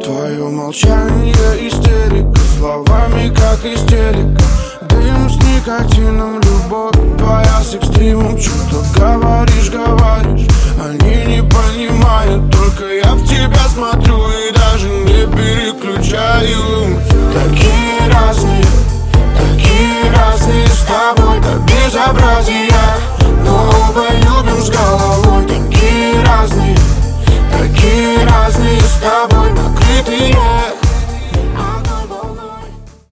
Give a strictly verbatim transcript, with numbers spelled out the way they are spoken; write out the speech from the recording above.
Твое молчание истерика, словами как истерика. Дым с никотином, любовь твоя с экстримом. Что-то говоришь, говоришь